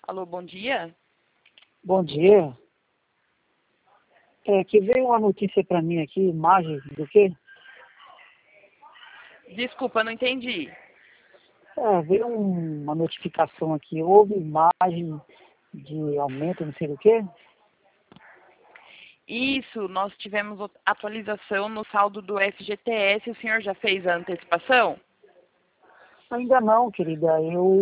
Alô, bom dia. Bom dia. Que veio uma notícia para mim aqui, imagem do quê? Desculpa, não entendi. Veio uma notificação aqui, houve imagem de aumento, não sei do quê? Isso, nós tivemos atualização no saldo do FGTS. O senhor já fez a antecipação? Ainda não, querida.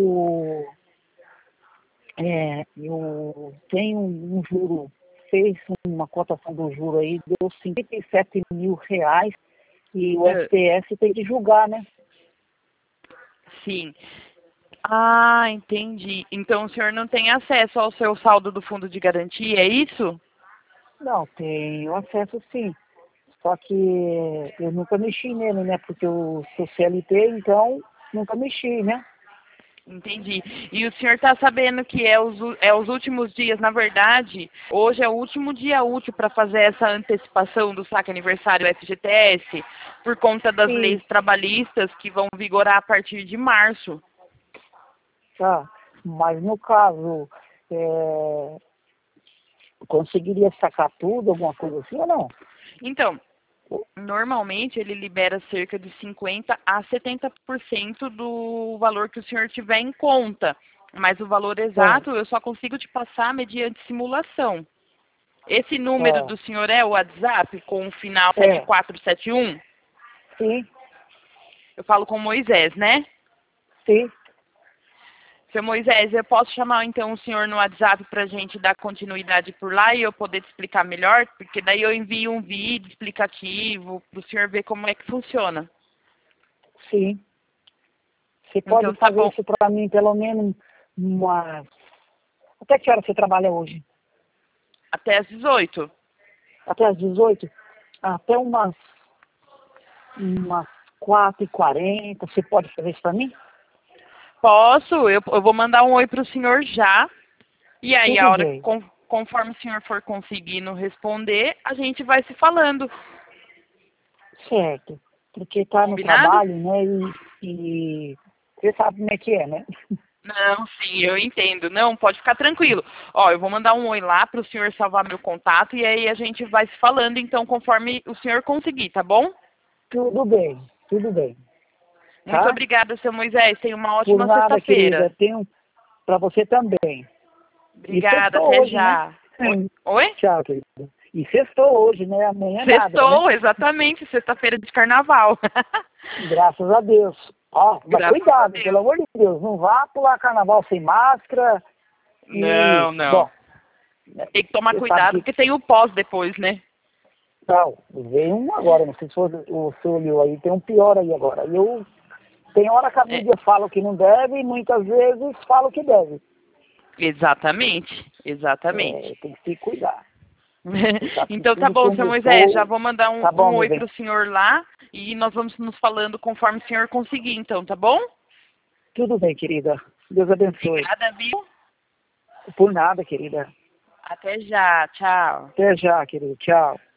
Eu tenho um juro, fez uma cotação do juro aí, deu R$ 57.000 e o É. STF tem que julgar, né? Sim. Ah, entendi. Então o senhor não tem acesso ao seu saldo do fundo de garantia, é isso? Não, tenho acesso sim. Só que eu nunca mexi nele, né? Porque eu sou CLT, então nunca mexi, né? Entendi. E o senhor está sabendo que os últimos dias, na verdade, hoje é o último dia útil para fazer essa antecipação do saque aniversário FGTS, por conta das Sim, leis trabalhistas que vão vigorar a partir de março. tá. Mas no caso, é, conseguiria sacar tudo, alguma coisa assim ou não? Então, normalmente ele libera cerca de 50 a 70% do valor que o senhor tiver em conta, mas o valor Tá, exato eu só consigo te passar mediante simulação. Esse número tá. do senhor é o WhatsApp com o final É, 7471? sim, Eu falo com o Moisés, né? sim. Seu Moisés, eu posso chamar então o senhor no WhatsApp para a gente dar continuidade por lá e eu poder te explicar melhor? Porque daí eu envio um vídeo explicativo para o senhor ver como é que funciona. Sim. Você pode Então tá fazer bom. isso para mim, pelo menos umas... Até que hora você trabalha hoje? Até às 18. Até às 18? Até umas 4h40. Você pode fazer isso para mim? Posso, eu vou mandar um oi para o senhor já. E aí, a Tudo hora, bem. conforme o senhor for conseguindo responder, a gente vai se falando. Certo. Porque tá no Combinado? trabalho, né? E você sabe como é que é, né? Não, sim, eu entendo. Não, pode ficar tranquilo. Ó, eu vou mandar um oi lá para o senhor salvar meu contato e aí a gente vai se falando, então, conforme o senhor conseguir, tá bom? Tudo bem, Muito tá? obrigada, seu Moisés. Tenha uma Por ótima nada, querida. sexta-feira. Tenho para você também. E Obrigada, sextou até hoje, né? já. Oi? Oi? Tchau, querida. E sextou hoje, né? Amanhã nada, né? Sextou, exatamente, sexta-feira de carnaval. Graças a Deus. Ó, mas Graças a cuidado, pelo Deus. amor de Deus. Não vá pular carnaval sem máscara. E, Não, não. bom, né, Tem que tomar você sabe cuidado que porque tem o pós depois, né? tal. Veio um agora, não sei se o senhor olhou aí, tem um pior aí agora. Tem hora que a É, mídia fala o que não deve e muitas vezes fala o que deve. exatamente, exatamente. Tem que se cuidar. Você sabe que Então tá tudo bom, seu Moisés, já começou. vou mandar Tá bom, um meu oi bem. pro senhor lá e nós vamos nos falando conforme o senhor conseguir, então, tá bom? Tudo bem, querida. Deus abençoe. Obrigada, viu? Por nada, querida. Até já, tchau. Até já, querido. Tchau.